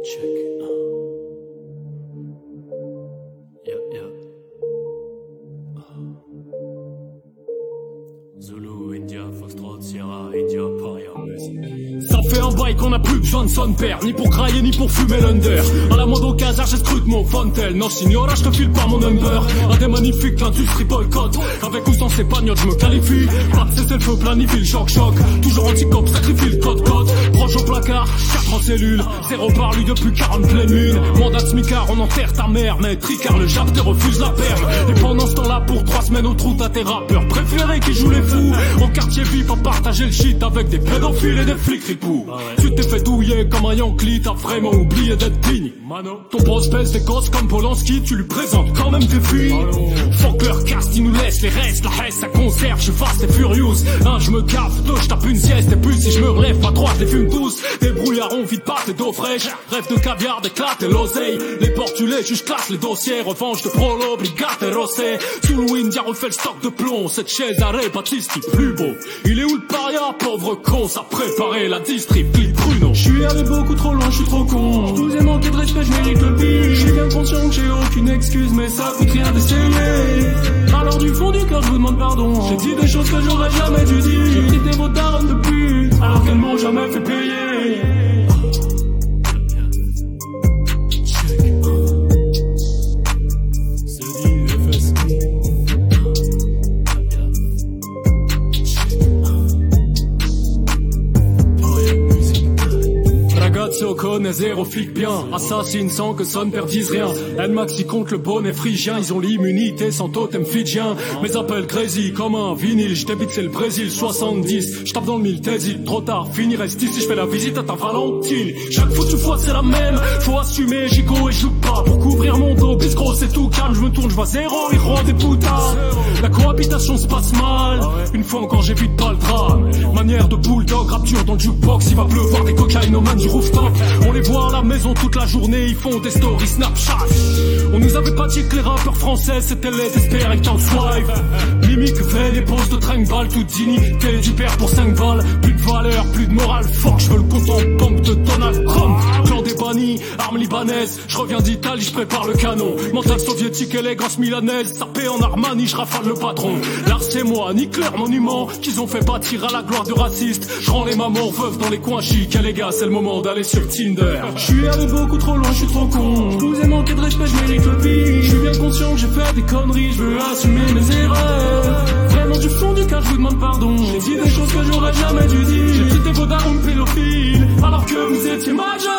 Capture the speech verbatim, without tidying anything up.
Check. Yeah, yeah. Zulu, India, Foxtrot, Sierra, India, Paria, musique. Ça fait un bail qu'on a plus besoin de son père, ni pour crailler ni pour fumer l'under. À la mode au casar, j'ai scrute mon fontel. Non, signora, je te file pas mon number. Un des magnifiques, l'industrie boycott. Avec ou sans ces bagnoles, je me qualifie. Pas de cesser le feu, planifie le choc-choc. Toujours anti-cop, sacrifie le code-code. Proche au placard, quatre en cellule. Zéro par lui depuis quarante pleine lune. Mandat de smicard, on enterre ta mère. Mais tricard, le jab te refuse la perme. Et pendant ce temps-là, pour trois semaines au trou, t'as tes rappeurs préférés qui jouent les fous. Au quartier vif, à partager le shit avec des pédophiles et des flics ripoux. Ah ouais. Tu t'es fait douiller comme un Yankee, t'as vraiment oublié d'être digne. Mano. Ton prospect c'est gosse comme Polanski, tu lui présentes quand même tes filles. Fuck leur caste, ils nous laissent les restes, la haine ça conserve, je suis fast et furious. Un je me gaffe, deux je tape une sieste, et puis si je me relève pas trois je les fume tous. Des brouillards vite pas tes dos fraîches, rêve de caviar, d'éclate et l'oseille. Les portulés, je classe les dossiers, revanche de prolo, brigate et rossé. Sous le India refait le stock de plomb, cette chaise arrêt Baptiste plus beau. Il est où le paria, pauvre con, ça préparait la distrib, clip Bruno. Je suis allé beaucoup trop loin, je suis trop con. Je vous ai manqué de respect, je mérite le pire. Je suis bien conscient que j'ai aucune excuse, mais ça coûte rien d'essayer. Alors du fond du cœur, je vous demande pardon. J'ai dit des choses que j'aurais jamais dû dire. J'ai pris des mots d'armes de pute, alors qu'elles m'ont jamais fait payer. Ragazzo connaît zéro flic bien, assassine sans que son père dise rien. Elle maxi contre le bonnet phrygien, ils ont l'immunité sans totem fidjien. Mes appels crazy comme un vinyle, j't'évite c'est le Brésil soixante-dix. J'tape dans le mille, t'hésites, trop tard, fini reste ici, j'fais la visite à ta Valentine. Chaque foutue fois c'est la même, faut assumer, gigot et joue pas. Pour couvrir mon dos, bis gros c'est tout calme, je me tourne, j'vois zéro, héros des putas. La cohabitation se passe mal, une fois encore j'évite pas le drame. Manière de bulldog, rapture dans le jukebox, il va pleuvoir des cocaïnomanes du rooftop. On les voit à la maison toute la journée, ils font des stories Snapchat. On nous avait pas dit que les rappeurs français c'était les Desperate Housewives. Mimique fait des poses de trinque-balle, toute dignité du père pour cinq balles. Plus de valeur, plus de morale, fuck, je veux le compte en pompe de Donald Trump. Clan des bannis, armes libanaises, je reviens d'Italie, je prépare le canon. Mental soviétique et les grosses milanaises, sapé en Armani, je rafale le patron. L'art c'est moi, nique leur monument, qu'ils ont fait bâtir à la gloire de racistes. Je rends les mamans veuves dans les coins chics, et les gars c'est le moment d'aller sur Tinder. Je suis allé beaucoup trop loin, je suis trop con. Je vous ai manqué de respect, je mérite le pire. Je suis bien conscient que j'ai fait des conneries, je veux assumer mes erreurs. Vraiment du fond du cœur, je vous demande pardon. J'ai dit des choses que j'aurais jamais dû dire. J'ai pris des mots d'armes pédophiles, alors que vous étiez majeur.